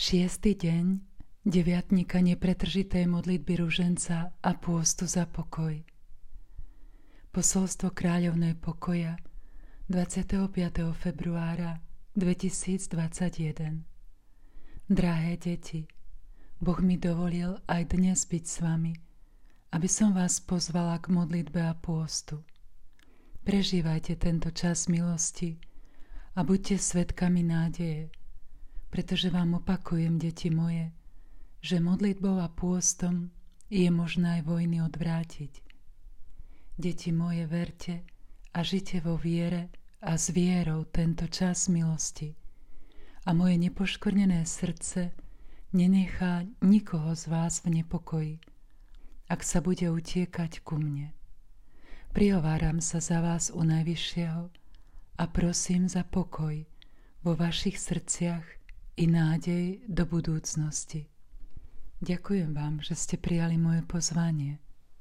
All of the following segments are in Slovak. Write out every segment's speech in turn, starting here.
Šiestý deň deviatnika nepretržitej modlitby ruženca a pôstu za pokoj. Posolstvo kráľovnej pokoja 25. februára 2021. Drahé deti, Boh mi dovolil aj dnes byť s vami, aby som vás pozvala k modlitbe a pôstu. Prežívajte tento čas milosti a buďte svedkami nádeje, pretože vám opakujem, deti moje, že modlitbou a pôstom je možné aj vojny odvrátiť. Deti moje, verte a žite vo viere a s vierou tento čas milosti. A moje nepoškvrnené srdce nenechá nikoho z vás v nepokoji, ak sa bude utiekať ku mne. Prihováram sa za vás u Najvyššieho a prosím za pokoj vo vašich srdciach i nádej do budúcnosti. Ďakujem vám, že ste prijali moje pozvanie.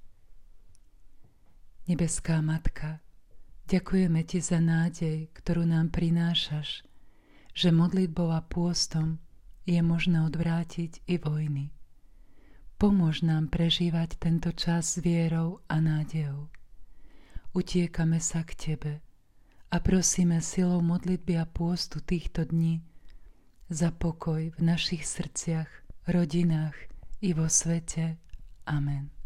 Nebeská Matka, ďakujeme Ti za nádej, ktorú nám prinášaš, že modlitbou a pôstom je možné odvrátiť i vojny. Pomôž nám prežívať tento čas s vierou a nádejou. Utiekame sa k Tebe a prosíme silou modlitby a pôstu týchto dní za pokoj v našich srdciach, rodinách i vo svete. Amen.